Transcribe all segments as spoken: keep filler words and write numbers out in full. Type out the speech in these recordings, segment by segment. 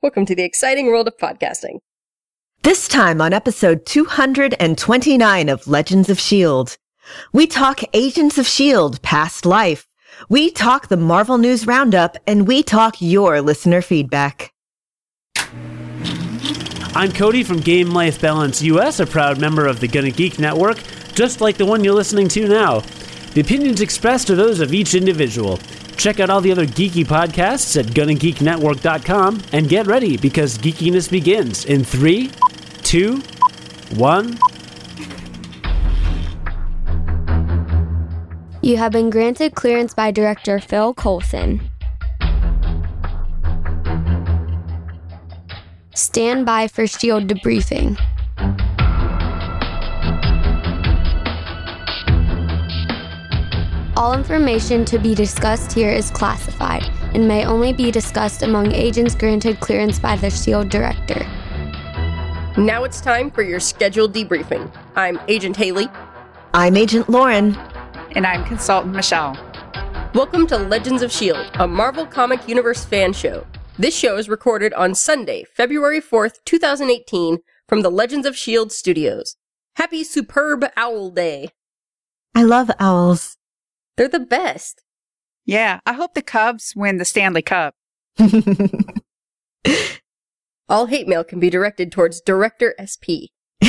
Welcome to the exciting world of podcasting. This time on episode two hundred twenty-nine of Legends of S H I E L D, we talk Agents of S H I E L D Past Life, we talk the Marvel News Roundup, and we talk your listener feedback. I'm Cody from Game Life Balance U S, a proud member of the Gonna Geek Network, just like the one you're listening to now. The opinions expressed are those of each individual. Check out all the other geeky podcasts at gonna geek network dot com and get ready because geekiness begins in three, two, one. You have been granted clearance by Director Phil Coulson. Stand by for S H I E L D debriefing. All information to be discussed here is classified and may only be discussed among agents granted clearance by the S H I E L D Director. Now it's time for your scheduled debriefing. I'm Agent Haley. I'm Agent Lauren. And I'm Consultant Michelle. Welcome to Legends of S H I E L D, a Marvel Comic Universe fan show. This show is recorded on Sunday, February fourth, twenty eighteen, from the Legends of S H I E L D studios. Happy Superb Owl Day. I love owls. They're the best. Yeah, I hope the Cubs win the Stanley Cup. All hate mail can be directed towards Director S P.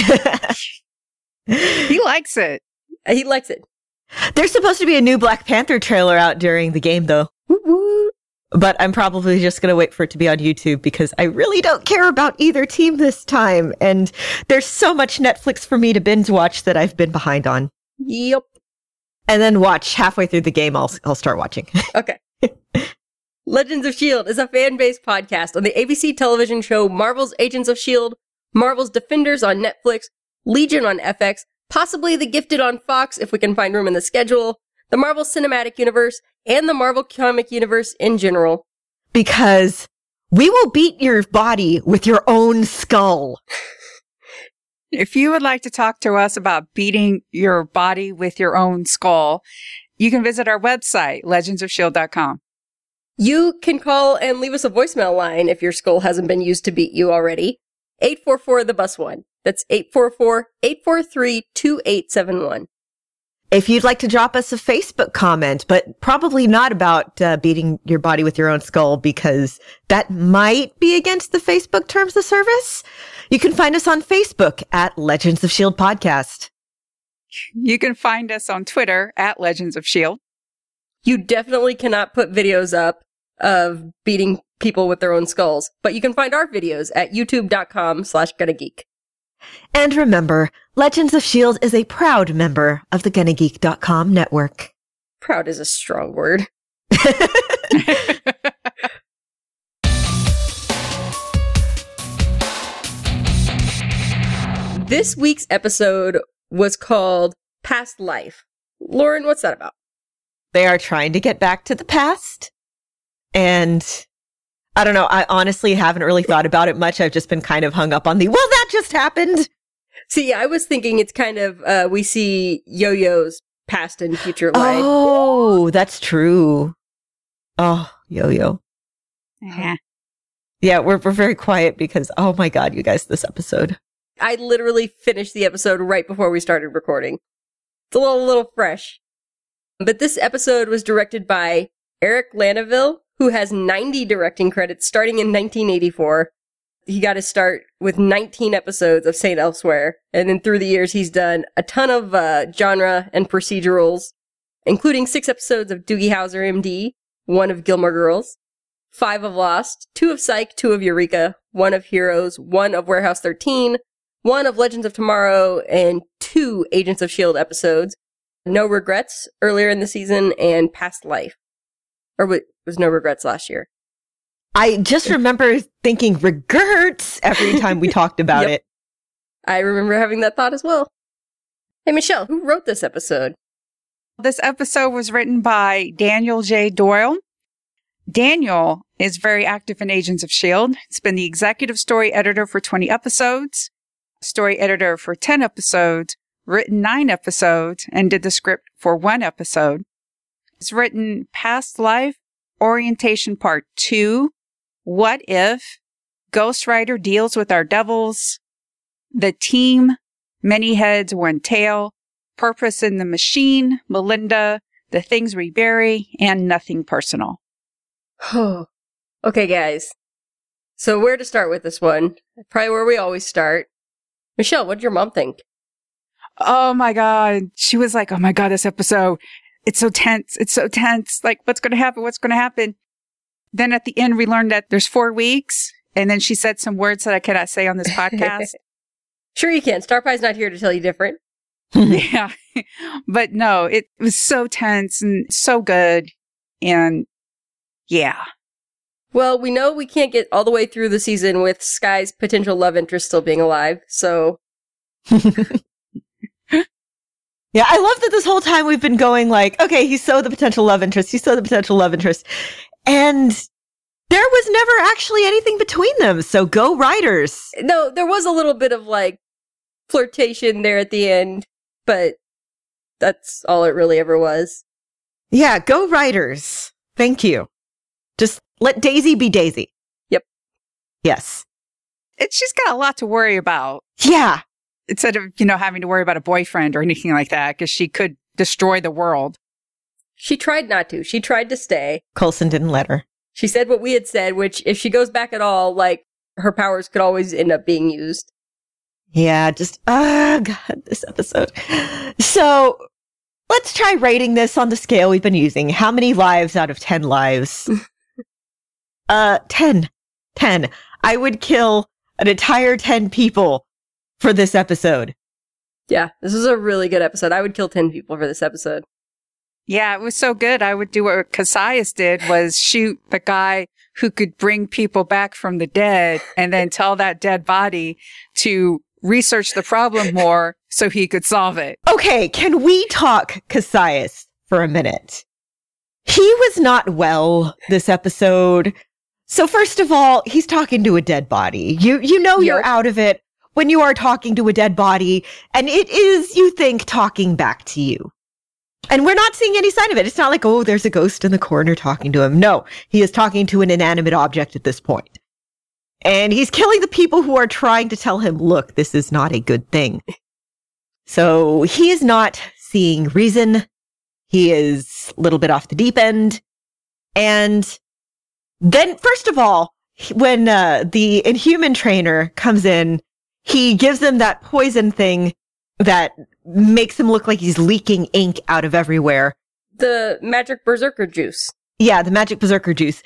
He likes it. He likes it. There's supposed to be a new Black Panther trailer out during the game, though. Woo-woo. But I'm probably just going to wait for it to be on YouTube because I really don't care about either team this time. And there's so much Netflix for me to binge watch that I've been behind on. Yep. And then watch halfway through the game, I'll, I'll start watching. Okay. Legends of S H I E L D is a fan-based podcast on the A B C television show Marvel's Agents of S H I E L D, Marvel's Defenders on Netflix, Legion on F X, possibly The Gifted on Fox if we can find room in the schedule, the Marvel Cinematic Universe, and the Marvel Comic Universe in general. Because we will beat your body with your own skull. If you would like to talk to us about beating your body with your own skull, you can visit our website, legends of shield dot com. You can call and leave us a voicemail line if your skull hasn't been used to beat you already. eight four four, the bus one. That's eight four four, eight four three, two eight seven one. If you'd like to drop us a Facebook comment, but probably not about uh, beating your body with your own skull because that might be against the Facebook terms of service, you can find us on Facebook at Legends of S H I E L D Podcast. You can find us on Twitter at Legends of S H I E L D. You definitely cannot put videos up of beating people with their own skulls, but you can find our videos at youtube.com slash gonna geek. And remember, Legends of S H I E L D is a proud member of the gonna geek dot com network. Proud is a strong word. This week's episode was called Past Life. Lauren, what's that about? They are trying to get back to the past. And I don't know, I honestly haven't really thought about it much. I've just been kind of hung up on the, well, that just happened. See, I was thinking it's kind of, uh, we see Yo-Yo's past and future life. Oh, that's true. Oh, Yo-Yo. Yeah. Yeah, we're we're very quiet because, oh my God, you guys, this episode. I literally finished the episode right before we started recording. It's a little, little fresh. But this episode was directed by Eric Landeville, who has ninety directing credits starting in nineteen eighty-four. He got his start with nineteen episodes of Saint Elsewhere, and then through the years he's done a ton of uh, genre and procedurals, including six episodes of Doogie Howser, M D, one of Gilmore Girls, five of Lost, two of Psych, two of Eureka, one of Heroes, one of Warehouse thirteen, one of Legends of Tomorrow, and two Agents of S H I E L D episodes. No Regrets earlier in the season, and Past Life. Or wait, it was No Regrets last year. I just remember thinking regrets every time we talked about Yep. it. I remember having that thought as well. Hey, Michelle, who wrote this episode? This episode was written by Daniel J. Doyle. Daniel is very active in Agents of S H I E L D. He's been the executive story editor for twenty episodes, story editor for ten episodes, written nine episodes, and did the script for one episode. He's written Past Life, Orientation Part two, What If, Ghost Rider deals with our devils. The team, many heads, one tail. Purpose in the machine, Melinda, the things we bury, and nothing personal. Okay, guys. So where to start with this one? Probably where we always start. Michelle, what did your mom think? Oh my God. She was like, oh my God, this episode, it's so tense. It's so tense. Like, what's going to happen? What's going to happen? Then at the end, we learned that there's four weeks. And then she said some words that I cannot say on this podcast. Sure you can. Star Pie's not here to tell you different. Yeah. But no, it was so tense and so good. And yeah. Well, we know we can't get all the way through the season with Sky's potential love interest still being alive, so... Yeah, I love that this whole time we've been going like, okay, he's so the potential love interest, he's so the potential love interest. And there was never actually anything between them, so go Riders. No, there was a little bit of, like, flirtation there at the end, but that's all it really ever was. Yeah, go Riders. Thank you. Just let Daisy be Daisy. Yep. Yes. It, she's got a lot to worry about. Yeah. Instead of, you know, having to worry about a boyfriend or anything like that, because she could destroy the world. She tried not to. She tried to stay. Coulson didn't let her. She said what we had said, which if she goes back at all, like, her powers could always end up being used. Yeah, just, ah, oh God, this episode. So, let's try rating this on the scale we've been using. How many lives out of ten lives? uh, ten. ten. I would kill an entire ten people for this episode. Yeah, this was a really good episode. I would kill ten people for this episode. Yeah, it was so good. I would do what Cassius did, was shoot the guy who could bring people back from the dead and then tell that dead body to research the problem more so he could solve it. Okay, can we talk Cassius for a minute? He was not well this episode. So first of all, he's talking to a dead body. You you know Yep. you're out of it when you are talking to a dead body, and it is, you think, talking back to you. And we're not seeing any sign of it. It's not like, oh, there's a ghost in the corner talking to him. No, he is talking to an inanimate object at this point. And he's killing the people who are trying to tell him, look, this is not a good thing. So he is not seeing reason. He is a little bit off the deep end. And then, first of all, when uh, the Inhuman trainer comes in, he gives him that poison thing that makes him look like he's leaking ink out of everywhere. The magic berserker juice. Yeah, the magic berserker juice.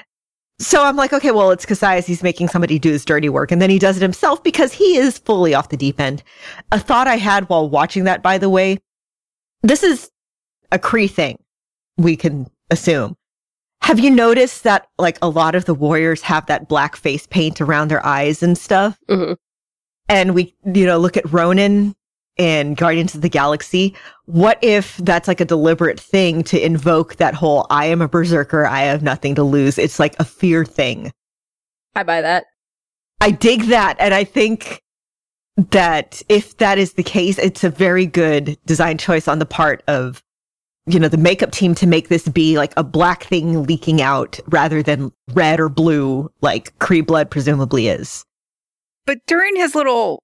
So I'm like, okay, well, it's Cassius. He's making somebody do his dirty work. And then he does it himself because he is fully off the deep end. A thought I had while watching that, by the way, this is a Kree thing, we can assume. Have you noticed that, like, a lot of the warriors have that black face paint around their eyes and stuff? Mm-hmm. And we, you know, look at Ronan in Guardians of the Galaxy. What if that's like a deliberate thing to invoke that whole, I am a berserker, I have nothing to lose. It's like a fear thing. I buy that. I dig that. And I think that if that is the case, it's a very good design choice on the part of, you know, the makeup team to make this be like a black thing leaking out rather than red or blue, like Kree blood presumably is. But during his little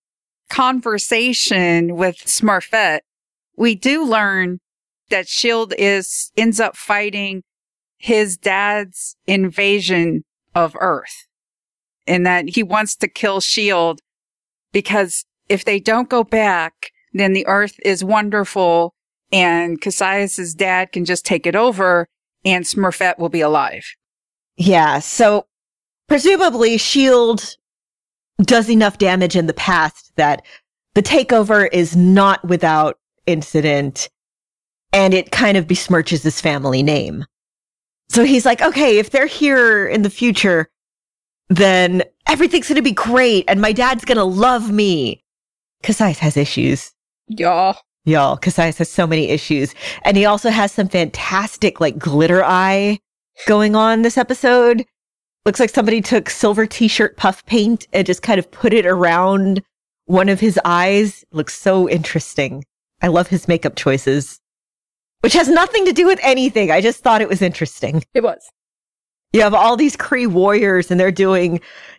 conversation with Smurfette, we do learn that S H I E L D is ends up fighting his dad's invasion of Earth, and that he wants to kill S H I E L D because if they don't go back, then the Earth is wonderful and Cassius's dad can just take it over and Smurfette will be alive. Yeah, so presumably S H I E L D does enough damage in the past that the takeover is not without incident, and it kind of besmirches his family name. So he's like, okay, if they're here in the future, then everything's going to be great, and my dad's going to love me. Cassius has issues. Yeah. Y'all, Cassius has so many issues. And he also has some fantastic, like, glitter eye going on this episode. Looks like somebody took silver t-shirt puff paint and just kind of put it around one of his eyes. Looks so interesting. I love his makeup choices, which has nothing to do with anything. I just thought it was interesting. It was. You have all these Kree warriors and they're doing,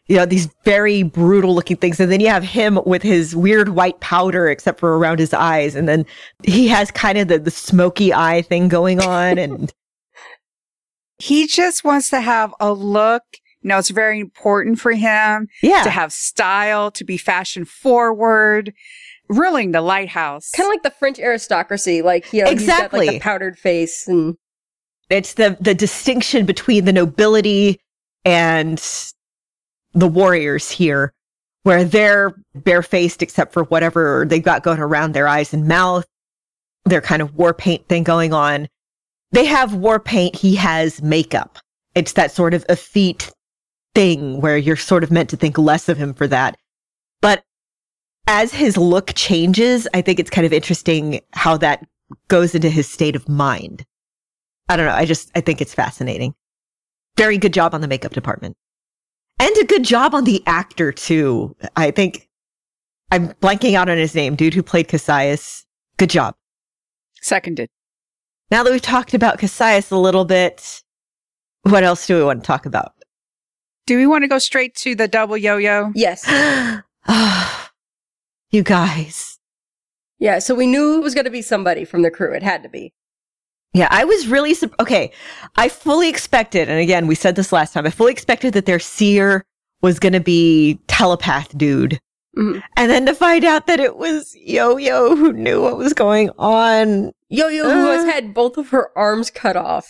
you know, these very brutal looking things. And then you have him with his weird white powder, except for around his eyes. And then he has kind of the, the smoky eye thing going on. And he just wants to have a look. You know, it's very important for him yeah. to have style, to be fashion forward, ruling the lighthouse. Kind of like the French aristocracy. Like, you know, exactly. he's got like the powdered face. And it's the, the distinction between the nobility and the warriors here, where they're barefaced except for whatever they've got going around their eyes and mouth. Their kind of war paint thing going on. They have war paint. He has makeup. It's that sort of effete thing where you're sort of meant to think less of him for that. But as his look changes, I think it's kind of interesting how that goes into his state of mind. I don't know. I just, I think it's fascinating. Very good job on the makeup department. And a good job on the actor, too. I think I'm blanking out on his name. Dude who played Cassius. Good job. Seconded. Now that we've talked about Cassius a little bit, what else do we want to talk about? Do we want to go straight to the double yo-yo? yes. Oh, you guys. Yeah, so we knew it was going to be somebody from the crew. It had to be. Yeah, I was really, su- okay, I fully expected, and again, we said this last time, I fully expected that their seer was going to be telepath dude. Mm-hmm. And then to find out that it was Yo-Yo who knew what was going on. Yo-Yo, Uh. who has had both of her arms cut off.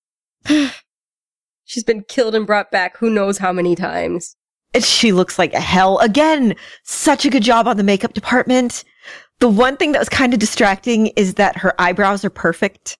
She's been killed and brought back who knows how many times. And she looks like hell. Again, such a good job on the makeup department. The one thing that was kind of distracting is that her eyebrows are perfect.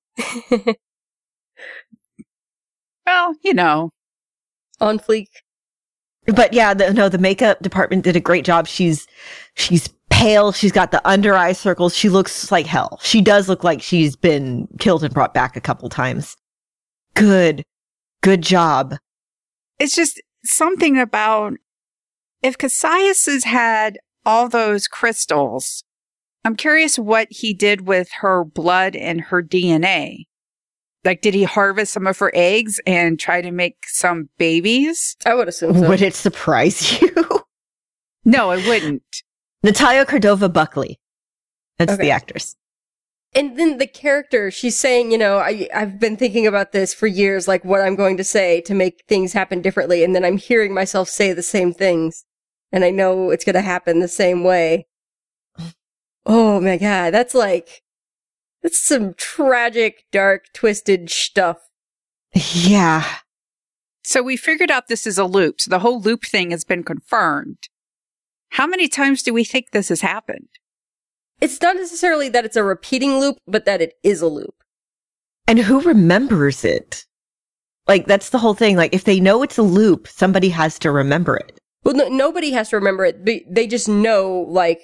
Well, you know. On fleek. But yeah, the, no, the makeup department did a great job. She's, she's pale. She's got the under eye circles. She looks like hell. She does look like she's been killed and brought back a couple times. Good, good job. It's just something about if Cassius has had all those crystals, I'm curious what he did with her blood and her D N A. Like, did he harvest some of her eggs and try to make some babies? I would assume so. Would it surprise you? No, it wouldn't. Natalia Cordova Buckley. That's Okay. the actress. And then the character, she's saying, you know, I, I've been thinking about this for years, like what I'm going to say to make things happen differently. And then I'm hearing myself say the same things. And I know it's going to happen the same way. Oh my God. That's like, that's some tragic, dark, twisted stuff. Yeah. So we figured out this is a loop. So the whole loop thing has been confirmed. How many times do we think this has happened? It's not necessarily that it's a repeating loop, but that it is a loop. And who remembers it? Like, that's the whole thing. Like, if they know it's a loop, somebody has to remember it. Well, no, nobody has to remember it. They, they just know, like,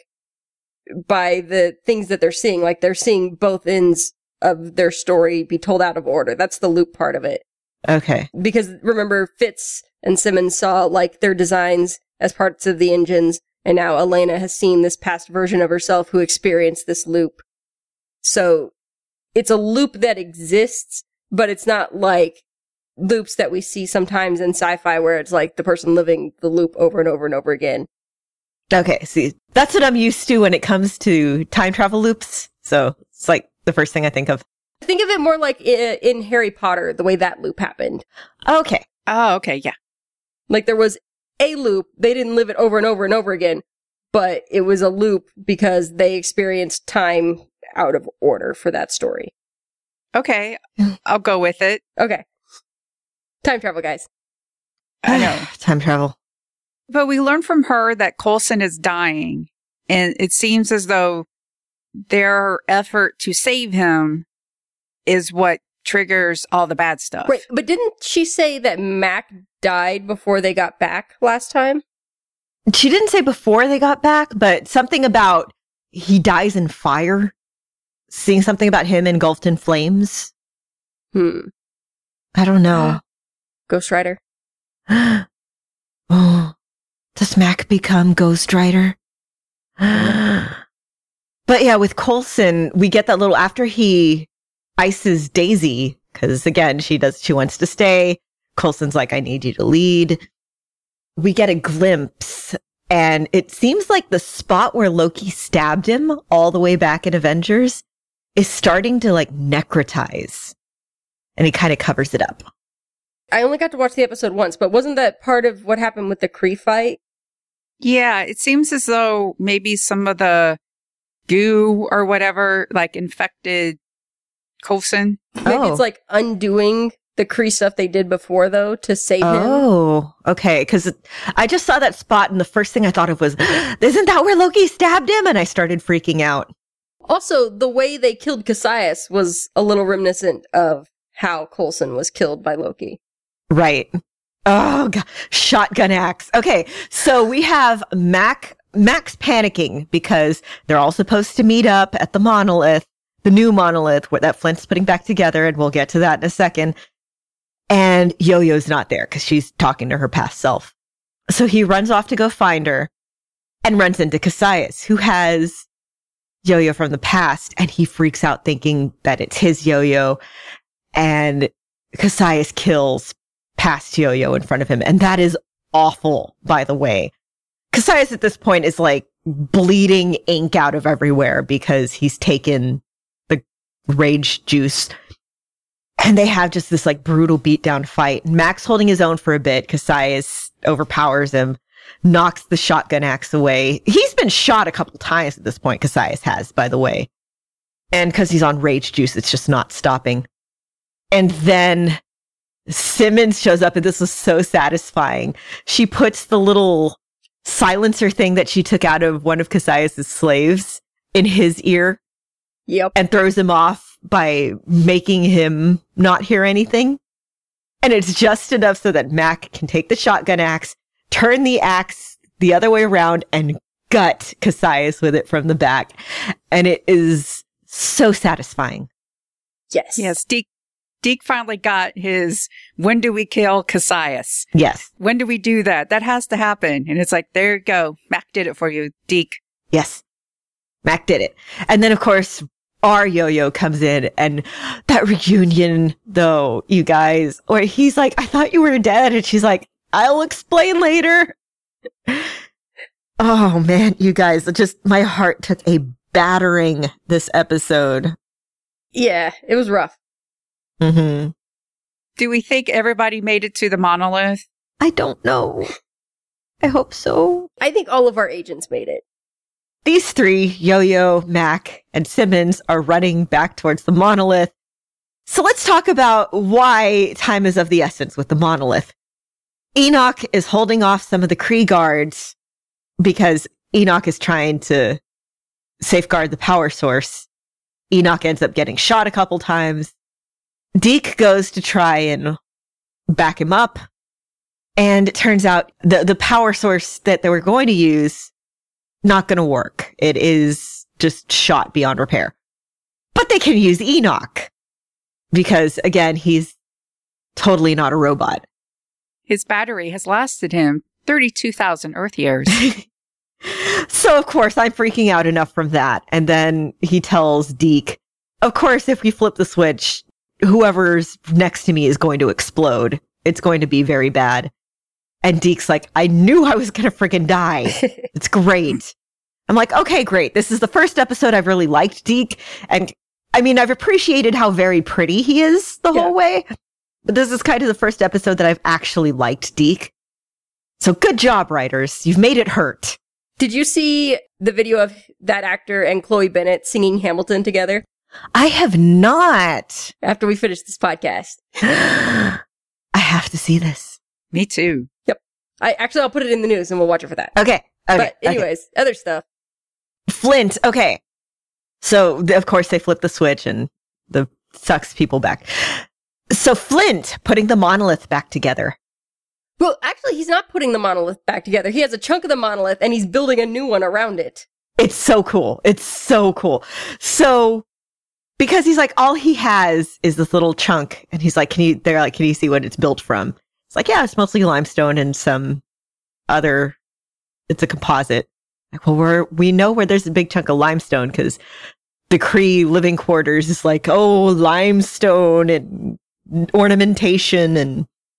by the things that they're seeing. Like, they're seeing both ends of their story be told out of order. That's the loop part of it. Okay. Because remember, Fitz and Simmons saw, like, their designs as parts of the engines, and now Elena has seen this past version of herself who experienced this loop. So, it's a loop that exists, but it's not like loops that we see sometimes in sci-fi where it's like the person living the loop over and over and over again. Okay, see, that's what I'm used to when it comes to time travel loops. So it's like the first thing I think of. Think of it more like i- in Harry Potter, the way that loop happened. Okay. Oh, okay. Yeah. Like there was a loop, they didn't live it over and over and over again, but it was a loop because they experienced time out of order for that story. Okay. I'll go with it. Okay. Time travel, guys. I know. Time travel. But we learned from her that Coulson is dying, and it seems as though their effort to save him is what triggers all the bad stuff. Right, but didn't she say that Mac died before they got back last time? She didn't say before they got back, but something about he dies in fire. Seeing something about him engulfed in flames. Hmm. I don't know. Ghost Rider. Oh, does Mac become Ghost Rider? But yeah, with Coulson, we get that little after he ices Daisy, because again, she does, she wants to stay. Coulson's like, I need you to lead. we get a glimpse, and it seems like the spot where Loki stabbed him all the way back in Avengers is starting to like necrotize. And he kind of covers it up. I only got to watch the episode once, but wasn't that part of what happened with the Kree fight? Yeah, it seems as though maybe some of the goo or whatever, like, infected Coulson. Maybe Oh. it's like undoing the Kree stuff they did before, though, to save him. Oh, okay. Because I just saw that spot, and the first thing I thought of was, isn't that where Loki stabbed him? And I started freaking out. Also, the way they killed Cassius was a little reminiscent of how Coulson was killed by Loki. Right. Oh, God. Shotgun axe. Okay. So we have Mac, Max panicking because they're all supposed to meet up at the monolith, the new monolith where that Flint's putting back together. And we'll get to that in a second. And Yo-Yo's not there because she's talking to her past self. So he runs off to go find her and runs into Cassius, who has Yo-Yo from the past. And he freaks out thinking that it's his Yo-Yo. And Cassius kills past Yo-Yo in front of him. And that is awful, by the way. Cassius at this point is like bleeding ink out of everywhere because he's taken the rage juice. And they have just this like brutal beatdown fight. Max holding his own for a bit. Cassius overpowers him, knocks the shotgun axe away. He's been shot a couple times at this point, Cassius has, by the way. And because he's on rage juice, it's just not stopping. And then Simmons shows up, and this was so satisfying. She puts the little silencer thing that she took out of one of Cassius's slaves in his ear. Yep. And throws him off by making him not hear anything. And it's just enough so that Mac can take the shotgun axe, turn the axe the other way around, and gut Cassius with it from the back. And it is so satisfying. Yes. Yes, Deke, Deke finally got his, when do we kill Cassius? Yes. When do we do that? That has to happen. And it's like, there you go. Mac did it for you, Deke. Yes. Mac did it. And then, of course, our Yo-Yo comes in, and that reunion, though, you guys, where he's like, I thought you were dead. And she's like, I'll explain later. Oh, man, you guys, it just, my heart took a battering this episode. Yeah, it was rough. Mm-hmm. Do we think everybody made it to the monolith? I don't know. I hope so. I think all of our agents made it. These three, Yo-Yo, Mac, and Simmons, are running back towards the monolith. So let's talk about why time is of the essence with the monolith. Enoch is holding off some of the Kree guards because Enoch is trying to safeguard the power source. Enoch ends up getting shot a couple times. Deke goes to try and back him up. And it turns out the, the power source that they were going to use, not going to work. It is just shot beyond repair. But they can use Enoch because, again, he's totally not a robot. His battery has lasted him thirty-two thousand Earth years. So, of course, I'm freaking out enough from that. And then he tells Deke, of course, if we flip the switch, whoever's next to me is going to explode. It's going to be very bad. And Deke's like, I knew I was going to freaking die. It's great. I'm like, okay, great. This is the first episode I've really liked Deke. And I mean, I've appreciated how very pretty he is the Yeah. whole way. But this is kind of the first episode that I've actually liked Deke. So good job, writers. You've made it hurt. Did you see the video of that actor and Chloe Bennett singing Hamilton together I have not. after we finished this podcast? I have to see this. Me too. I actually, I'll put it in the news and we'll watch it for that. Okay. Okay. but okay. anyways, other stuff. Flint. Okay. So, th- of course, they flip the switch and the sucks people back. So Flint putting the monolith back together. Well, actually, he's not putting the monolith back together. He has a chunk of the monolith and he's building a new one around it. It's so cool. It's so cool. So, because he's like, all he has is this little chunk. And he's like, can you, they're like, can you see what it's built from? It's like, yeah, it's mostly limestone and some other, it's a composite. Like, well, we're, we know where there's a big chunk of limestone because the Kree living quarters is like, oh, limestone and ornamentation and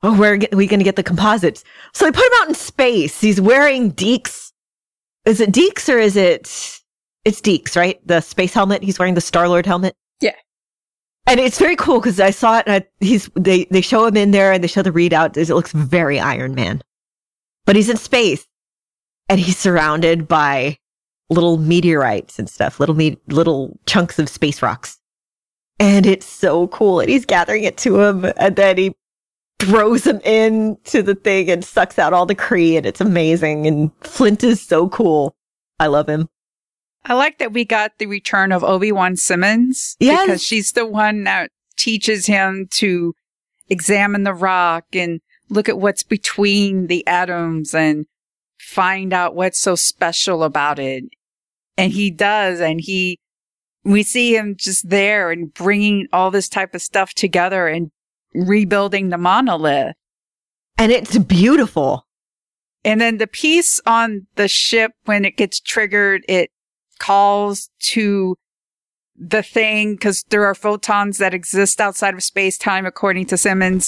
oh, where are we going to get the composites? So they put him out in space. He's wearing Deeks. Is it Deeks or is it, it's Deeks, right? The space helmet. He's wearing the Star-Lord helmet. Yeah. And it's very cool because I saw it and I, he's, they, they show him in there and they show the readout. It looks very Iron Man, but he's in space and he's surrounded by little meteorites and stuff, little, me- little chunks of space rocks. And it's so cool. And he's gathering it to him and then he throws him into the thing and sucks out all the Kree, and it's amazing. And Flint is so cool. I love him. I like that we got the return of Obi-Wan Simmons. Yes. Because she's the one that teaches him to examine the rock and look at what's between the atoms and find out what's so special about it. And he does. And he, we see him just there and bringing all this type of stuff together and rebuilding the monolith. And it's beautiful. And then the piece on the ship, when it gets triggered, it calls to the thing because there are photons that exist outside of space-time, according to Simmons.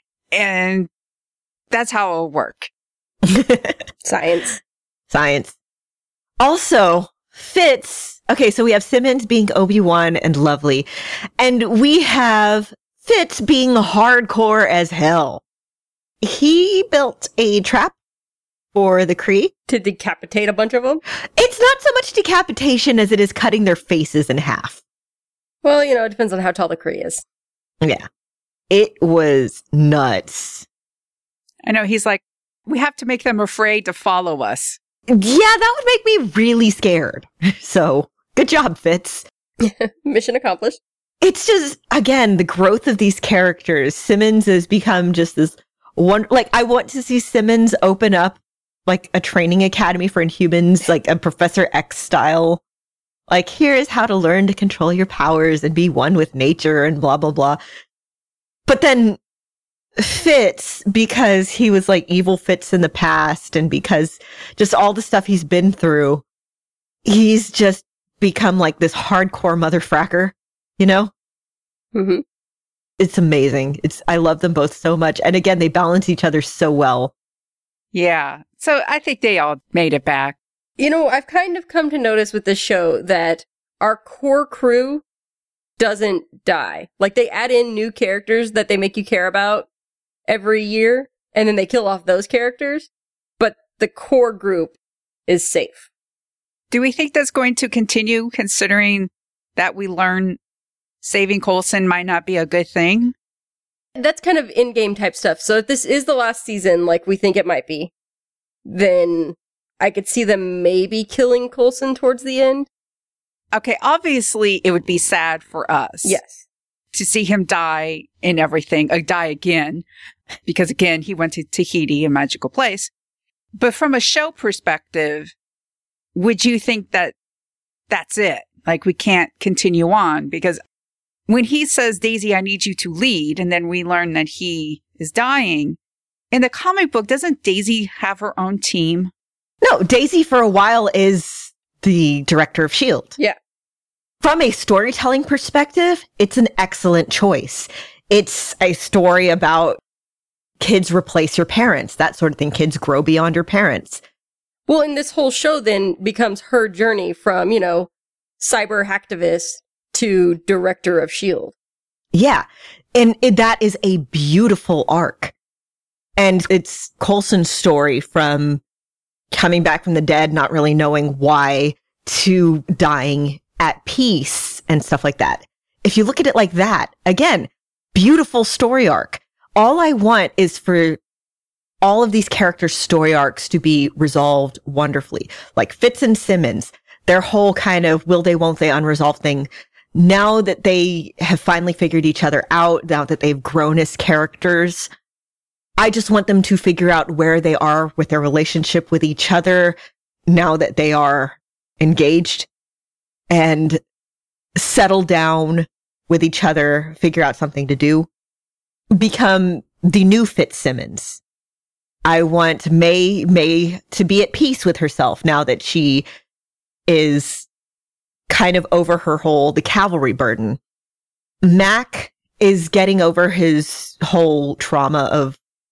And that's how it'll work. Science. Science. Also, Fitz. Okay, so we have Simmons being Obi-Wan and lovely. And we have Fitz being hardcore as hell. He built a trap for the Kree to decapitate a bunch of them. It's not so much decapitation as it is cutting their faces in half. Well, you know, it depends on how tall the Kree is. Yeah. It was nuts. I know. He's like, we have to make them afraid to follow us. Yeah, that would make me really scared. So, good job, Fitz. Mission accomplished. It's just, again, the growth of these characters. Simmons has become just this one, like, I want to see Simmons open up, like, a training academy for Inhumans, like a Professor X style. Like, here's how to learn to control your powers and be one with nature and blah, blah, blah. But then Fitz, because he was like evil Fitz in the past and because just all the stuff he's been through, he's just become like this hardcore motherfracker. You know? Mm-hmm. It's amazing. It's I love them both so much. And again, they balance each other so well. Yeah. So I think they all made it back. You know, I've kind of come to notice with this show that our core crew doesn't die. Like, they add in new characters that they make you care about every year, and then they kill off those characters. But the core group is safe. Do we think that's going to continue, considering that we learn saving Coulson might not be a good thing? That's kind of in-game type stuff. So if this is the last season, like we think it might be, then I could see them maybe killing Coulson towards the end. Okay, obviously it would be sad for us. Yes. To see him die and everything, uh, die again, because again, he went to Tahiti, a magical place. But from a show perspective, would you think that that's it? Like, we can't continue on? Because when he says, Daisy, I need you to lead, and then we learn that he is dying, in the comic book, doesn't Daisy have her own team? No, Daisy for a while is the director of S H I E L D. Yeah. From a storytelling perspective, it's an excellent choice. It's a story about kids replace your parents, that sort of thing. Kids grow beyond your parents. Well, and this whole show then becomes her journey from, you know, cyber hacktivist to director of S H I E L D. Yeah. And it, that is a beautiful arc. And it's Coulson's story from coming back from the dead, not really knowing why, to dying at peace and stuff like that. If you look at it like that, again, beautiful story arc. All I want is for all of these characters' story arcs to be resolved wonderfully. Like Fitz and Simmons, their whole kind of will they, won't they unresolved thing. Now that they have finally figured each other out, now that they've grown as characters, I just want them to figure out where they are with their relationship with each other now that they are engaged and settle down with each other, figure out something to do, become the new Fitzsimmons. I want May, May to be at peace with herself now that she is kind of over her whole, the cavalry burden. Mac is getting over his whole trauma of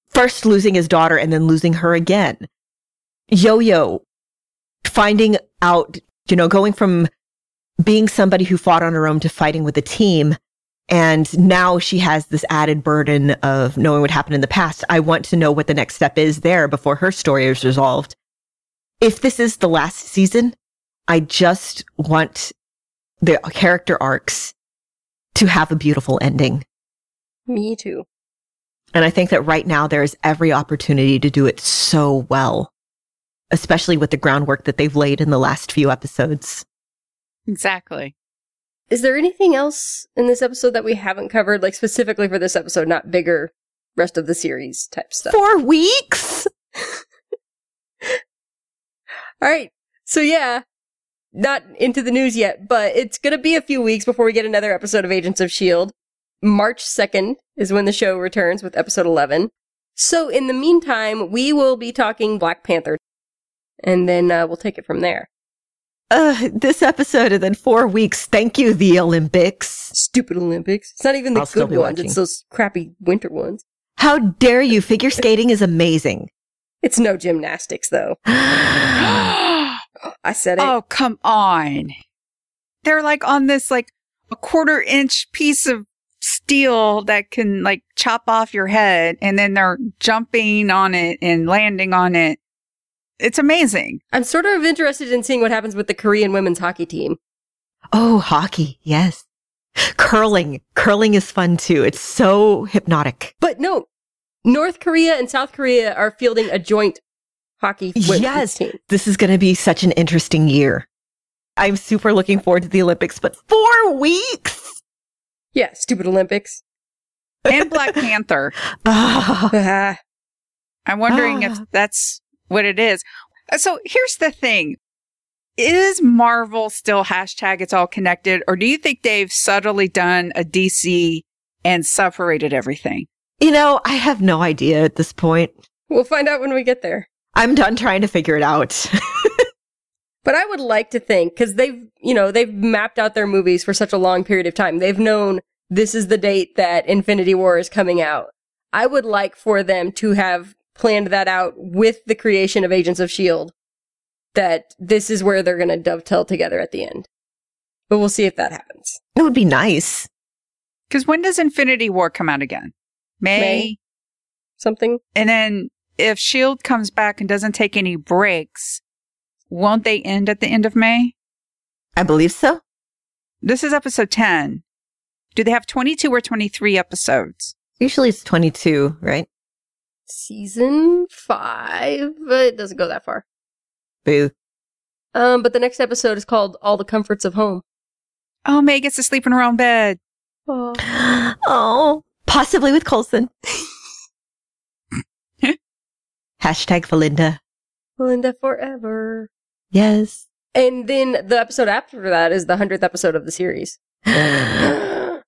first losing his daughter and then losing her again. Yo-Yo finding out, you know, going from being somebody who fought on her own to fighting with a team. And now she has this added burden of knowing what happened in the past. I want to know what the next step is there before her story is resolved. If this is the last season, I just want the character arcs to have a beautiful ending. Me too. And I think that right now there's every opportunity to do it so well, especially with the groundwork that they've laid in the last few episodes. Exactly. Is there anything else in this episode that we haven't covered, like specifically for this episode, not bigger rest of the series type stuff? Four weeks? All right. So yeah, not into the news yet, but it's going to be a few weeks before we get another episode of Agents of S H I E L D. March second is when the show returns with episode eleven. So in the meantime, we will be talking Black Panther, and then uh, we'll take it from there. Uh, this episode and then four weeks. Thank you, the Olympics. Stupid Olympics. It's not even the I'll still good be ones. watching. It's those crappy winter ones. How dare you? Figure skating is amazing. It's no gymnastics, though. I said it. Oh, come on. They're like on this like a quarter inch piece of steel that can like chop off your head, and then they're jumping on it and landing on it. It's amazing. I'm sort of interested in seeing what happens with the Korean women's hockey team. Oh, hockey. Yes. Curling. Curling is fun too. It's so hypnotic. But no, North Korea and South Korea are fielding a joint hockey women's Yes. team. This is going to be such an interesting year. I'm super looking forward to the Olympics, but four weeks? Yeah, stupid Olympics. And Black Panther. Ah. Ah. I'm wondering if Ah. that's what it is. So here's the thing. Is Marvel still hashtag it's all connected, or do you think they've subtly done a D C and separated everything? You know, I have no idea at this point. We'll find out when we get there. I'm done trying to figure it out. But I would like to think, because they've, you know, they've mapped out their movies for such a long period of time. They've known this is the date that Infinity War is coming out. I would like for them to have planned that out with the creation of Agents of S H I E L D, that this is where they're going to dovetail together at the end. But we'll see if that happens. It would be nice. Because when does Infinity War come out again? May? May. Something? And then if S H I E L D comes back and doesn't take any breaks, won't they end at the end of May? I believe so. This is episode ten. Do they have twenty-two or twenty-three episodes? Usually it's twenty-two, right? Season five? But it doesn't go that far. Boo. Um, but the next episode is called All the Comforts of Home. Oh, May gets to sleep in her own bed. Oh. Oh, possibly with Coulson. Hashtag Felinda. Linda forever. Yes. And then the episode after that is the hundredth episode of the series. Oh.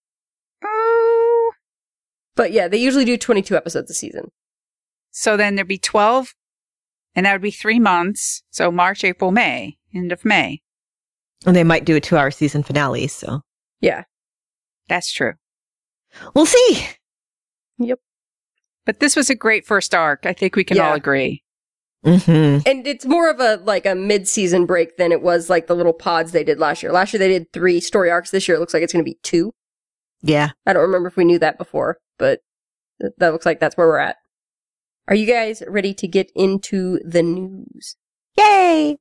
But yeah, they usually do twenty-two episodes a season. So then there'd be twelve, and that would be three months. So March, April, May, end of May. And they might do a two-hour season finale, so. Yeah. That's true. We'll see. Yep. But this was a great first arc. I think we can Yeah. all agree. Mm-hmm. And it's more of a, like, a mid-season break than it was, like, the little pods they did last year. Last year they did three story arcs. This year it looks like it's going to be two. Yeah. I don't remember if we knew that before, but th- that looks like that's where we're at. Are you guys ready to get into the news? Yay!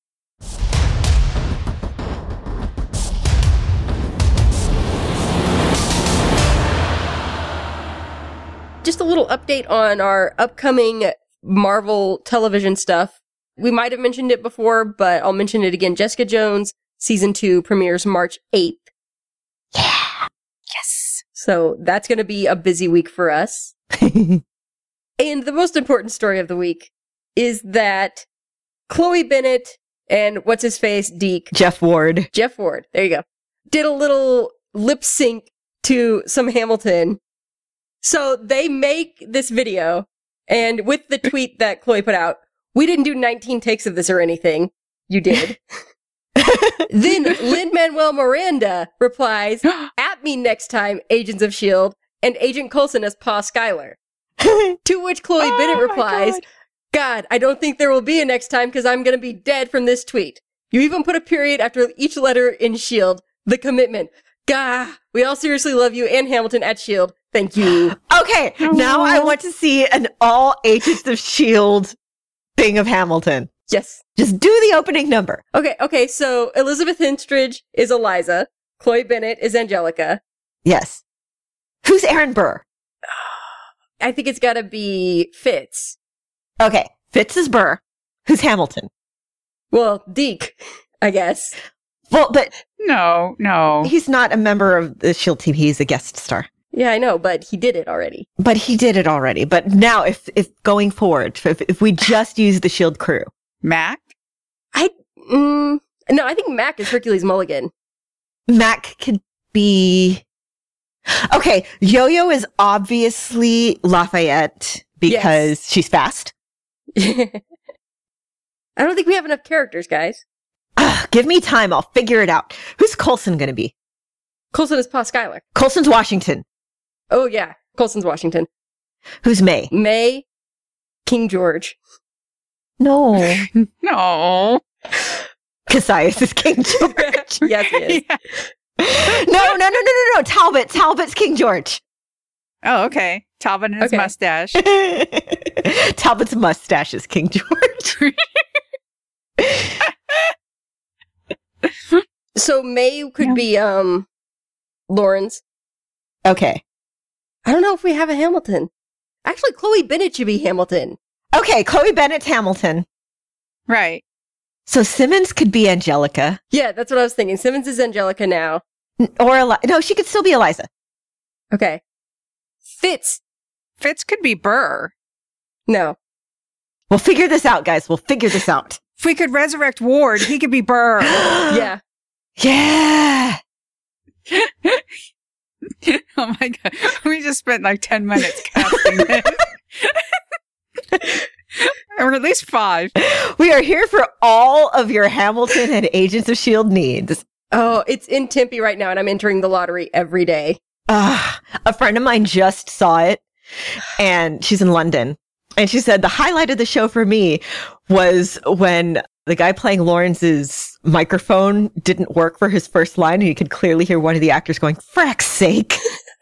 Just a little update on our upcoming Marvel television stuff. We might have mentioned it before, but I'll mention it again. Jessica Jones season two premieres March eighth. Yeah. Yes. So that's going to be a busy week for us. And the most important story of the week is that Chloe Bennett and what's his face, Deke, Jeff Ward. Jeff Ward, there you go, did a little lip sync to some Hamilton. So they make this video, and with the tweet that Chloe put out, we didn't do nineteen takes of this or anything. You did. Then Lin-Manuel Miranda replies, at me next time, Agents of S H I E L D, and Agent Coulson as Pa Skylar. To which Chloe Oh Bennett my replies, God. God, I don't think there will be a next time because I'm going to be dead from this tweet. You even put a period after each letter in S H I E L D. The commitment. Gah, we all seriously love you and Hamilton at S H I E L D. Thank you. Okay, now I want to see an all Agents of S H I E L D thing of Hamilton. Yes. Just do the opening number. Okay, okay, so Elizabeth Hinstridge is Eliza. Chloe Bennett is Angelica. Yes. Who's Aaron Burr? I think it's gotta be Fitz. Okay, Fitz is Burr. Who's Hamilton? Well, Deke, I guess. Well, but No, no. he's not a member of the S H I E L D team. He's a guest star. Yeah, I know, but he did it already. But he did it already. But now, if if going forward, if, if we just use the S H I E L D crew, Mac? I, mm, no, I think Mac is Hercules Mulligan. Mac could be. Okay, Yo-Yo is obviously Lafayette because Yes. she's fast. I don't think we have enough characters, guys. Ugh, give me time. I'll figure it out. Who's Coulson going to be? Coulson is Pa Schuyler. Coulson's Washington. Oh, yeah. Coulson's Washington. Who's May? May, King George. No. No. Cassius is King George. Yes, he is. Yeah. No, no, no, no, no, no. Talbot. Talbot's King George. Oh, okay. Talbot and his Okay. mustache. Talbot's mustache is King George. So May could Yeah. be, um, Lawrence. Okay. I don't know if we have a Hamilton. Actually, Chloe Bennett should be Hamilton. Okay, Chloe Bennett's Hamilton. Right. So Simmons could be Angelica. Yeah, that's what I was thinking. Simmons is Angelica now. N- Or Eli- no, she could still be Eliza. Okay. Fitz. Fitz could be Burr. No. We'll figure this out, guys. We'll figure this out. If we could resurrect Ward, he could be Burr. Yeah. Yeah. Oh my God. We just spent like ten minutes casting this. Or at least five. We are here for all of your Hamilton and Agents of S H I E L D needs. Oh, it's in Tempe right now, and I'm entering the lottery every day. Uh, a friend of mine just saw it, and she's in London. And she said the highlight of the show for me was when the guy playing Lawrence's microphone didn't work for his first line, and you could clearly hear one of the actors going, "Frack's sake."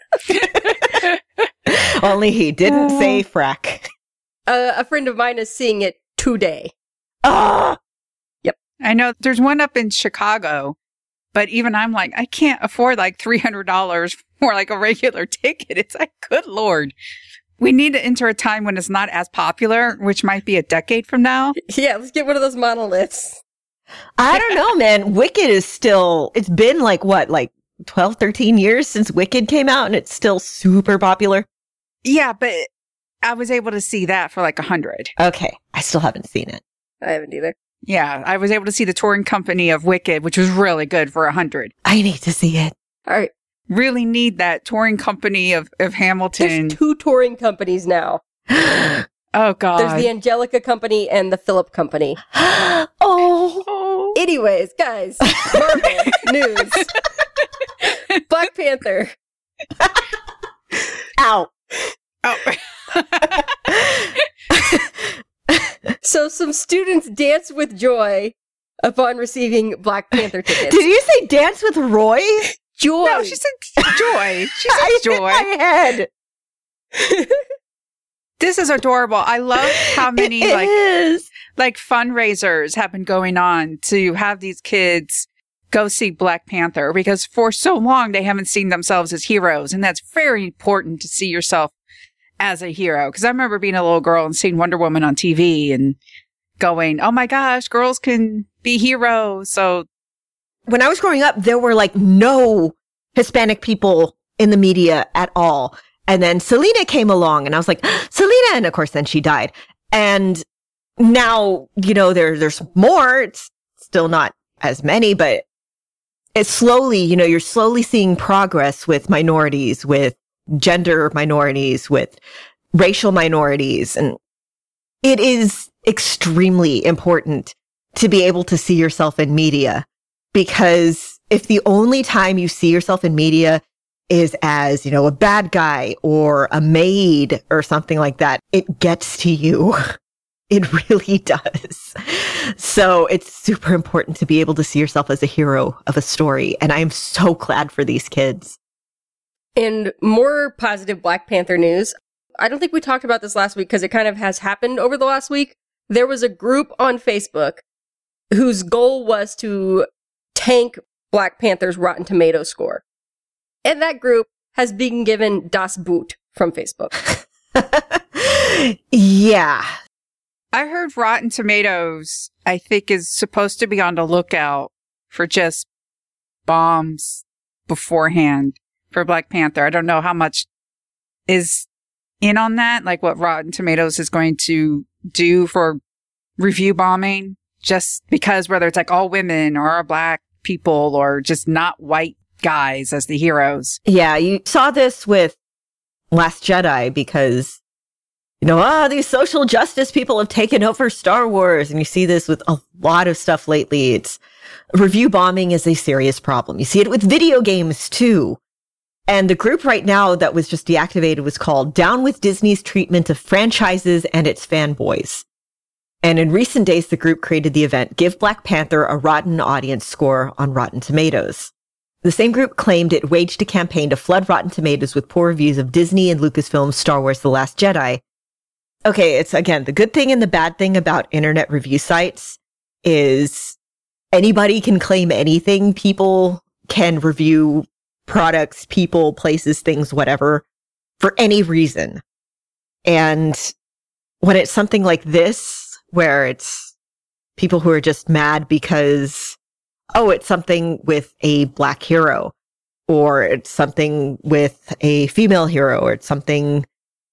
Only he didn't say frack. Uh, a friend of mine is seeing it today. Ah! I know there's one up in Chicago, but even I'm like, I can't afford like three hundred dollars for like a regular ticket. It's like, good Lord. We need to enter a time when it's not as popular, which might be a decade from now. Yeah, let's get one of those monoliths. I don't know, man. Wicked is still, it's been like what, like twelve, thirteen years since Wicked came out, and it's still super popular. Yeah, but I was able to see that for like a hundred. Okay. I still haven't seen it. I haven't either. Yeah, I was able to see the touring company of Wicked, which was really good for a hundred. I need to see it. All right. Really need that touring company of, of Hamilton. There's two touring companies now. Oh, God. There's the Angelica Company and the Philip Company. oh. Oh. Anyways, guys, Marvel news. Black Panther. Ow. Oh. So some students dance with joy upon receiving Black Panther tickets. Did you say Dance with Roy? Joy. No, she said joy. She said I hit joy. my head. This is adorable. I love how many It like is. like fundraisers have been going on to have these kids go see Black Panther, because for so long they haven't seen themselves as heroes, and that's very important to see yourself as a hero. Because I remember being a little girl and seeing Wonder Woman on T V and going, "Oh my gosh, girls can be heroes!" So When I was growing up, there were like no Hispanic people in the media at all. And then Selena came along and I was like, Selena. And of course, then she died. And now, you know, there, there's more. It's still not as many, but it's slowly, you know, you're slowly seeing progress with minorities, with gender minorities, with racial minorities. And it is extremely important to be able to see yourself in media, because if the only time you see yourself in media is as, you know, a bad guy or a maid or something like that, it gets to you. It really does. So it's super important to be able to see yourself as a hero of a story. And I am so glad for these kids. And more positive Black Panther news. I don't think we talked about this last week because it kind of has happened over the last week. There was a group on Facebook whose goal was to tank Black Panther's Rotten Tomatoes score. And that group has been given Das Boot from Facebook. Yeah. I heard Rotten Tomatoes, I think, is supposed to be on the lookout for just bombs beforehand for Black Panther. I don't know how much is in on that, like what Rotten Tomatoes is going to do for review bombing, just because whether it's like all women or Black people or just not white guys as the heroes. Yeah, you saw this with Last Jedi because, you know, ah, these social justice people have taken over Star Wars. And you see this with a lot of stuff lately. It's review bombing is a serious problem. You see it with video games too. And the group right now that was just deactivated was called Down with Disney's Treatment of Franchises and Its Fanboys. And in recent days, the group created the event Give Black Panther a Rotten Audience Score on Rotten Tomatoes. The same group claimed it waged a campaign to flood Rotten Tomatoes with poor reviews of Disney and Lucasfilm's Star Wars The Last Jedi. Okay, it's, again, the good thing and the bad thing about internet review sites is anybody can claim anything. People can review products, people, places, things, whatever, for any reason. And when it's something like this, where it's people who are just mad because, oh, it's something with a Black hero, or it's something with a female hero, or it's something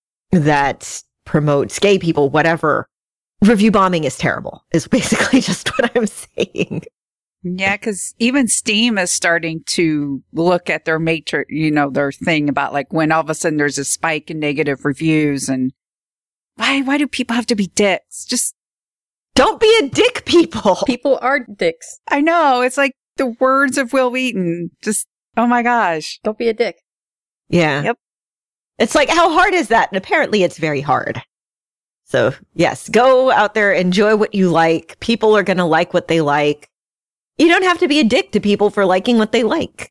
that promotes gay people, whatever. Review bombing is terrible, is basically just what I'm saying. Yeah, because even Steam is starting to look at their matrix, you know, their thing about like when all of a sudden there's a spike in negative reviews, and why, why do people have to be dicks? Just don't be a dick, people. People are dicks. I know. It's like the words of Will Wheaton. Just, oh my gosh. Don't be a dick. Yeah. Yep. It's like, how hard is that? And apparently it's very hard. So yes, go out there, enjoy what you like. People are going to like what they like. You don't have to be a dick to people for liking what they like.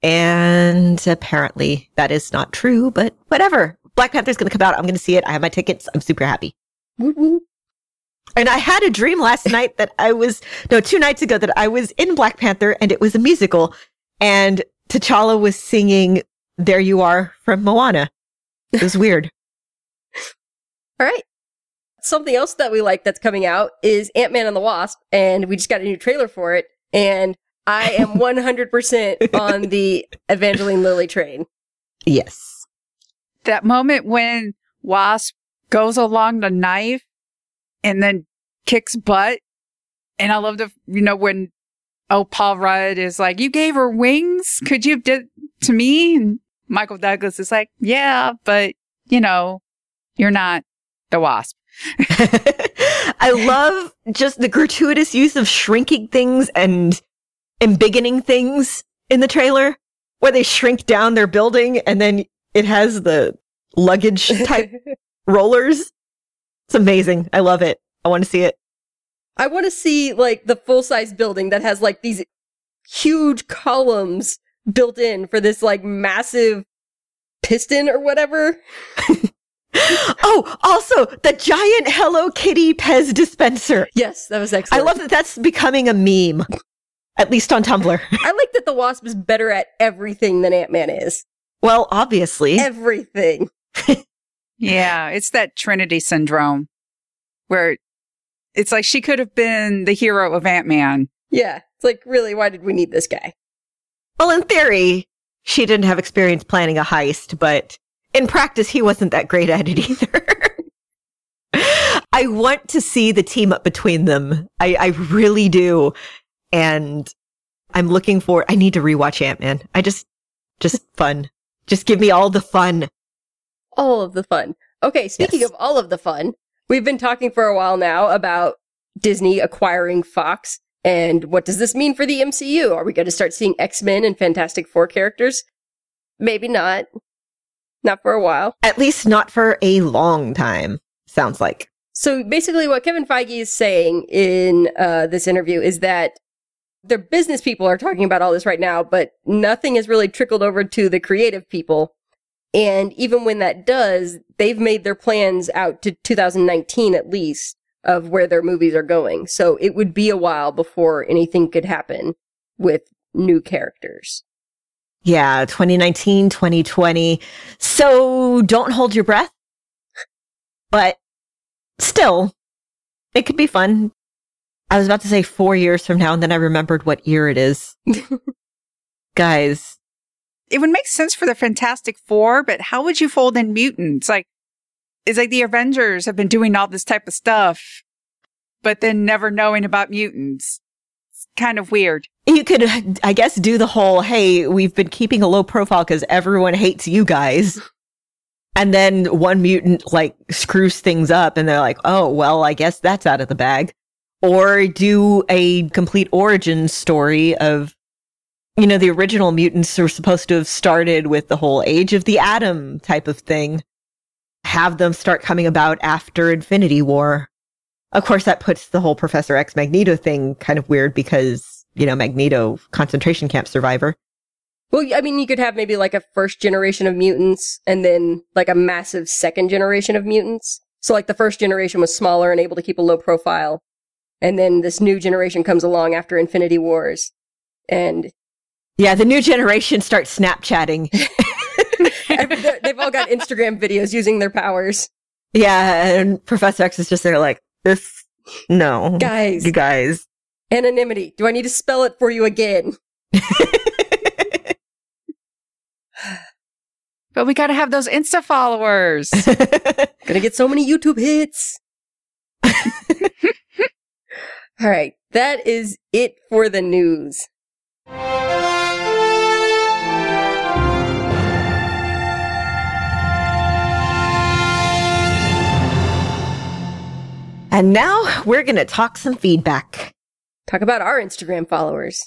And apparently that is not true, but whatever. Black Panther's going to come out. I'm going to see it. I have my tickets. I'm super happy. Woo-woo. And I had a dream last night that I was, no, two nights ago that I was in Black Panther and it was a musical and T'Challa was singing There You Are from Moana. It was weird. All right. Something else that we like that's coming out is Ant-Man and the Wasp, and we just got a new trailer for it. And I am one hundred percent on the Evangeline Lilly train. Yes. That moment when Wasp goes along the knife and then kicks butt. And I love the, you know, when, oh, Paul Rudd is like, you gave her wings? Could you have did to me? And Michael Douglas is like, yeah, but, you know, you're not the Wasp. I love just the gratuitous use of shrinking things and embiggening things in the trailer, where they shrink down their building and then it has the luggage type rollers. It's amazing. I love it. I want to see it. I want to see like the full-size building that has like these huge columns built in for this like massive piston or whatever. Oh, also the giant Hello Kitty Pez dispenser. Yes, that was excellent. I love that that's becoming a meme, at least on Tumblr. I like that the Wasp is better at everything than Ant-Man is. Well, obviously. Everything. Yeah, it's that Trinity syndrome where it's like she could have been the hero of Ant-Man. Yeah, it's like, really, why did we need this guy? Well, in theory, she didn't have experience planning a heist, but in practice, he wasn't that great at it either. I want to see the team up between them. I, I really do. And I'm looking for, I need to rewatch Ant-Man. I just, just fun. Just give me all the fun. All of the fun. Okay, speaking Yes. of all of the fun, we've been talking for a while now about Disney acquiring Fox. And what does this mean for the M C U? Are we going to start seeing X-Men and Fantastic Four characters? Maybe not. Not for a while. At least not for a long time, sounds like. So basically what Kevin Feige is saying in uh, this interview is that the business people are talking about all this right now, but nothing has really trickled over to the creative people. And even when that does, they've made their plans out to two thousand nineteen at least of where their movies are going. So it would be a while before anything could happen with new characters. Yeah, twenty nineteen, twenty twenty. So don't hold your breath. But still, it could be fun. I was about to say four years from now, and then I remembered what year it is. Guys. It would make sense for the Fantastic Four, but how would you fold in mutants? Like, it's like the Avengers have been doing all this type of stuff, but then never knowing about mutants. It's kind of weird. You could, I guess, do the whole, hey, we've been keeping a low profile because everyone hates you guys. And then one mutant, like, screws things up and they're like, oh, well, I guess that's out of the bag. Or do a complete origin story of, you know, the original mutants were supposed to have started with the whole Age of the Atom type of thing. Have them start coming about after Infinity War. Of course, that puts the whole Professor X Magneto thing kind of weird because, you know, Magneto, concentration camp survivor. Well, I mean, you could have maybe like a first generation of mutants and then like a massive second generation of mutants. So like the first generation was smaller and able to keep a low profile. And then this new generation comes along after Infinity Wars. And yeah, the new generation starts Snapchatting. They've all got Instagram videos using their powers. Yeah, and Professor X is just there like, this, no. Guys. You guys. Anonymity. Do I need to spell it for you again? But we gotta have those Insta followers. Gonna get so many YouTube hits. All right, that is it for the news. And now we're going to talk some feedback. Talk about our Instagram followers.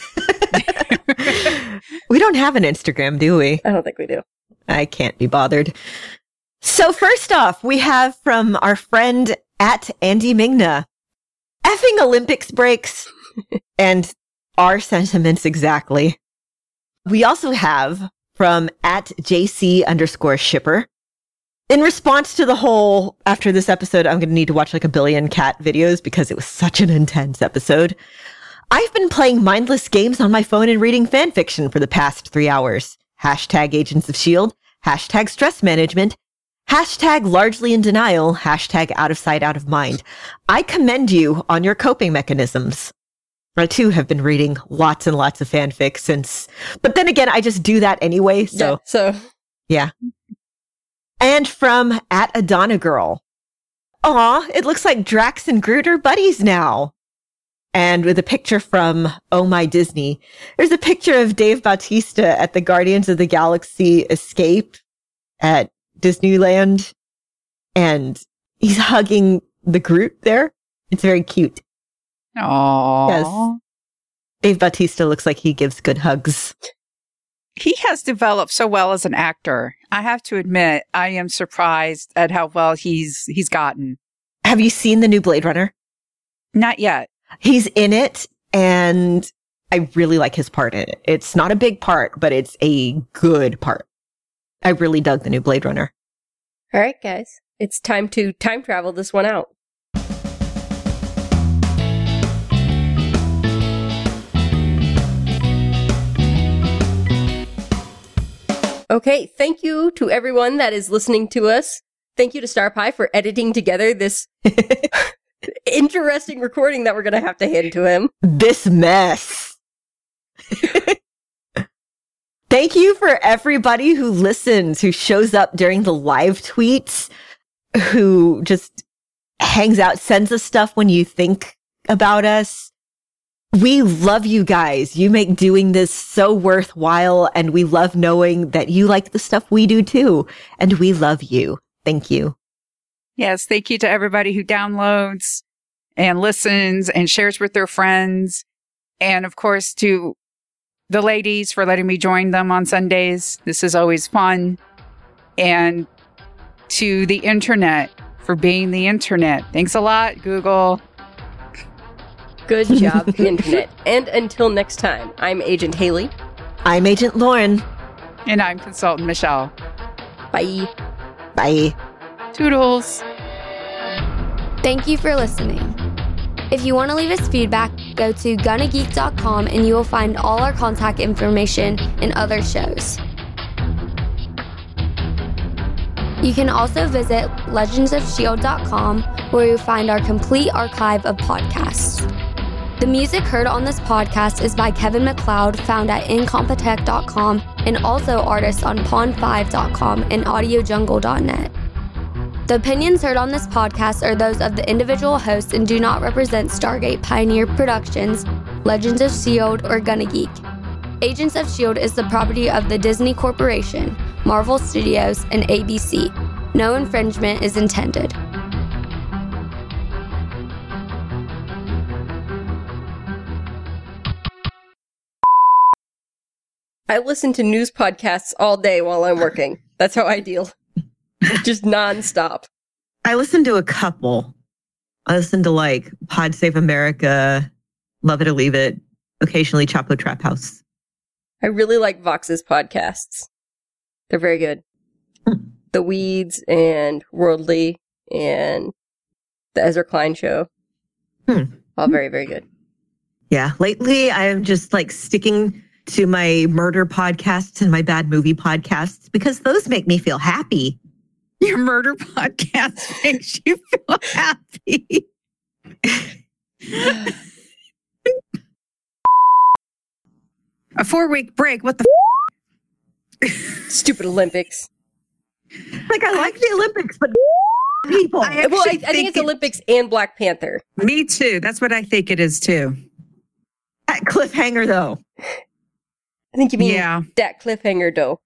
We don't have an Instagram, do we? I don't think we do. I can't be bothered. So first off, we have from our friend at Andy Mingna. Effing Olympics breaks. And our sentiments exactly. We also have from at JC underscore shipper. In response to the whole, after this episode, I'm going to need to watch like a billion cat videos because it was such an intense episode. I've been playing mindless games on my phone and reading fan fiction for the past three hours. Hashtag Agents of S H I E L D. Hashtag stress management. Hashtag largely in denial. Hashtag out of sight, out of mind. I commend you on your coping mechanisms. I too have been reading lots and lots of fanfic since, but then again, I just do that anyway. So, yeah, so yeah. And from at Adana Girl. Aw, it looks like Drax and Groot are buddies now. And with a picture from Oh My Disney, there's a picture of Dave Bautista at the Guardians of the Galaxy Escape at Disneyland. And he's hugging the Groot there. It's very cute. Aww. Yes. Dave Bautista looks like he gives good hugs. He has developed so well as an actor. I have to admit, I am surprised at how well he's he's gotten. Have you seen the new Blade Runner? Not yet. He's in it, and I really like his part in it. It's not a big part, but it's a good part. I really dug the new Blade Runner. All right, guys. It's time to time travel this one out. Okay, thank you to everyone that is listening to us. Thank you to Starpie for editing together this interesting recording that we're going to have to hand to him. This mess. Thank you for everybody who listens, who shows up during the live tweets, who just hangs out, sends us stuff when you think about us. We love you guys. You make doing this so worthwhile, and we love knowing that you like the stuff we do too. And we love you. Thank you. Yes, thank you to everybody who downloads and listens and shares with their friends. And of course, to the ladies for letting me join them on Sundays. This is always fun. And to the internet for being the internet. Thanks a lot, Google. Good job, Internet. And until next time, I'm Agent Haley. I'm Agent Lauren. And I'm Consultant Michelle. Bye. Bye. Toodles. Thank you for listening. If you want to leave us feedback, go to gonna geek dot com and you will find all our contact information and other shows. You can also visit legends of shield dot com where you'll find our complete archive of podcasts. The music heard on this podcast is by Kevin MacLeod, found at incompetech dot com, and also artists on pond five dot com and audio jungle dot net. The opinions heard on this podcast are those of the individual hosts and do not represent Stargate Pioneer Productions, Legends of S H I E L D, or Gonna Geek. Agents of S H I E L D is the property of the Disney Corporation, Marvel Studios, and A B C. No infringement is intended. I listen to news podcasts all day while I'm working. That's how I deal. Just nonstop. I listen to a couple. I listen to like Pod Save America, Love It or Leave It, occasionally Chapo Trap House. I really like Vox's podcasts. They're very good. The Weeds and Worldly and the Ezra Klein Show. Hmm. All very, very good. Yeah. Lately, I'm just like sticking to my murder podcasts and my bad movie podcasts because those make me feel happy. Your murder podcast makes you feel happy. A four-week break. What the f- Stupid Olympics. Like, I like the Olympics, but people. I Well, I, I think think it's it- Olympics and Black Panther. Me too. That's what I think it is too. That cliffhanger, though. I think you mean Yeah. that cliffhanger, though.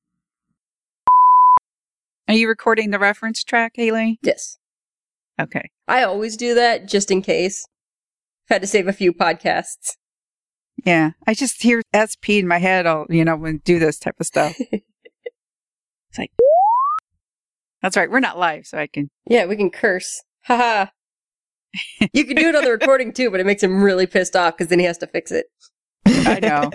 Are you recording the reference track, Haley? Yes. Okay. I always do that just in case. Had to save a few podcasts. Yeah. I just hear S P in my head, I'll, you know, when I do this type of stuff. It's like, that's right. We're not live, so I can. Yeah, we can curse. Haha. You can do it on the recording too, but it makes him really pissed off because then he has to fix it. I know.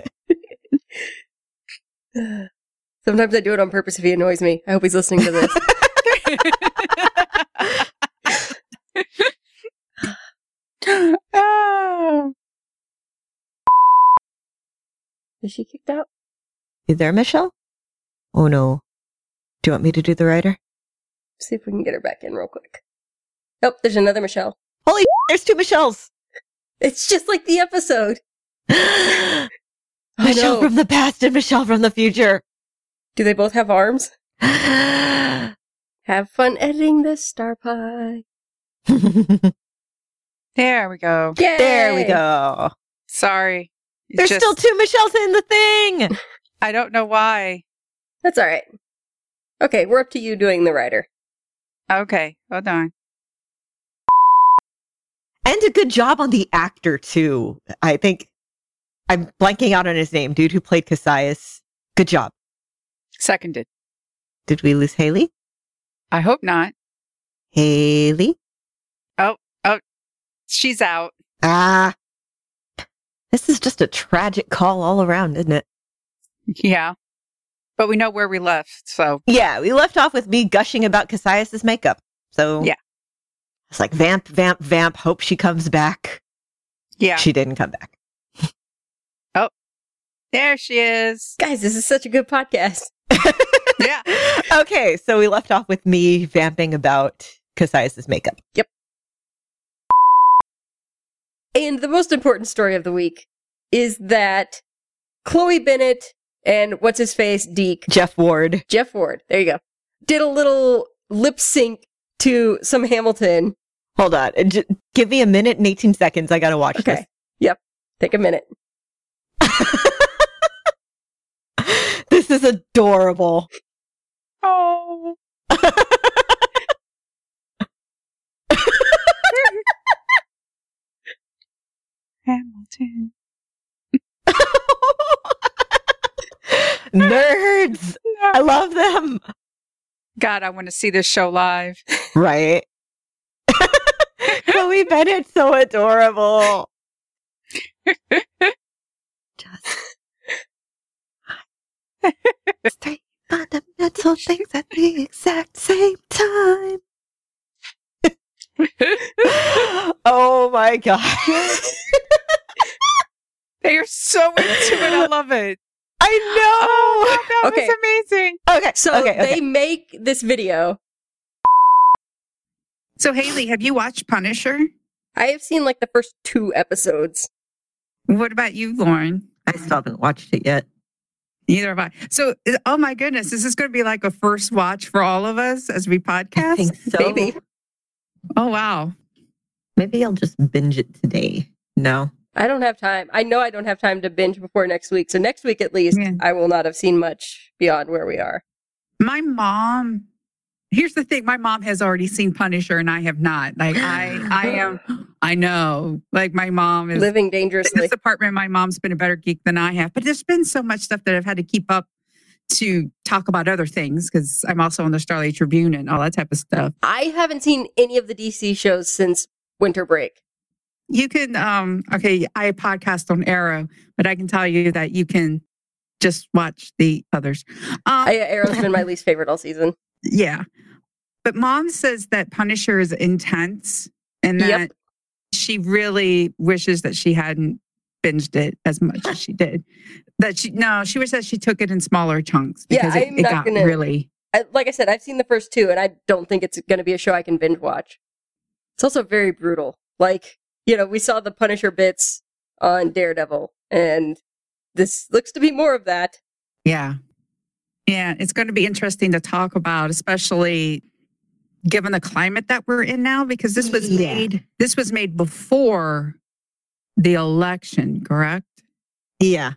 Sometimes I do it on purpose if he annoys me. I hope he's listening to this. Oh. Is she kicked out? You there, Michelle? Oh, no. Do you want me to do the writer? See if we can get her back in real quick. Oh, there's another Michelle. Holy shit, there's two Michelles. It's just like the episode. I Michelle know. from the past and Michelle from the future. Do they both have arms? There Have fun editing this, Star Pie. There we go. Yay! we go. Sorry. It's There's just- still two Michelles in the thing. I don't know why. That's all right. Okay, we're up to you doing the writer. Okay. Hold on. And a good job on the actor, too. I think I'm blanking out on his name. Dude who played Cassius. Good job. Seconded. Did we lose Haley? I hope not. Haley? She's out. Ah. This is just a tragic call all around, isn't it? Yeah. But we know where we left, so. Yeah, we left off with me gushing about Cassius's makeup. So Yeah. It's like vamp, vamp, vamp. Hope she comes back. Yeah. She didn't come back. There she is. Guys, this is such a good podcast. Yeah. Okay, so we left off with me vamping about Cassius's makeup. And the most important story of the week is that Chloe Bennett and what's his face, Deke, Jeff Ward. Jeff Ward, there you go, did a little lip sync to some Hamilton. Hold on. Uh, j- give me a minute and eighteen seconds. I gotta watch Okay. Yep. Take a minute. this. This is adorable. Oh. Hamilton. Nerds. I love them. God, I want to see this show live. Right. Chloe Bennett's so adorable. Just three fundamental things at the exact same time. Oh my god. They are so into it. I love it. I know. Oh, that Okay. was amazing. Okay. So okay, okay. they make this video. So, Haley, have you watched Punisher? I have seen like the first two episodes. What about you, Lauren? I still haven't watched it yet. Neither have I. So, oh my goodness, is this going to be like a first watch for all of us as we podcast? I think so. Maybe. Oh, wow. Maybe I'll just binge it today. No. I don't have time. I know I don't have time to binge before next week. So next week at least, Yeah. I will not have seen much beyond where we are. My mom, here's the thing. My mom has already seen Punisher and I have not. Like, I, I am, I know. Like, my mom is Living in dangerously. this apartment. My mom's been a better geek than I have, but there's been so much stuff that I've had to keep up to talk about other things because I'm also on the Starlight Tribune and all that type of stuff. I haven't seen any of the D C shows since winter break. You can, um, okay, I podcast on Arrow, but I can tell you that you can just watch the others. Um, I, Arrow's been my least favorite all season. yeah. But Mom says that Punisher is intense and that Yep. she really wishes that she hadn't binged it as much as she did. That she, no, she wishes that she took it in smaller chunks Yeah, because it, I'm it not got gonna- really, I, like I said, I've seen the first two, and I don't think it's going to be a show I can binge watch. It's also very brutal. Like, you know, we saw the Punisher bits on Daredevil, and this looks to be more of that. yeah. Yeah, it's going to be interesting to talk about, especially given the climate that we're in now, because this was Yeah. made, this was made before the election, correct? Yeah.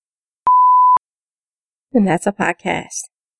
And that's a podcast.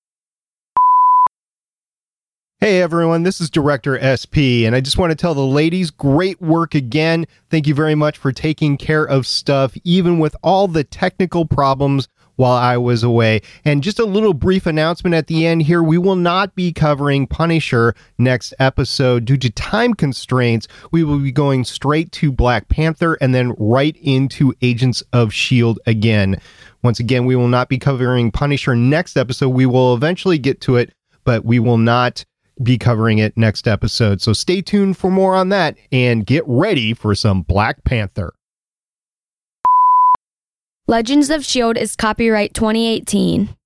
Hey everyone, this is Director S P, and I just want to tell the ladies, great work again. Thank you very much for taking care of stuff, even with all the technical problems while I was away. And just a little brief announcement at the end here, we will not be covering Punisher next episode due to time constraints. We will be going straight to Black Panther and then right into Agents of S H I E L D again. Once again, we will not be covering Punisher next episode. We will eventually get to it, but we will not be covering it next episode. So stay tuned for more on that and get ready for some Black Panther. Legends of S H I E L D is copyright twenty eighteen.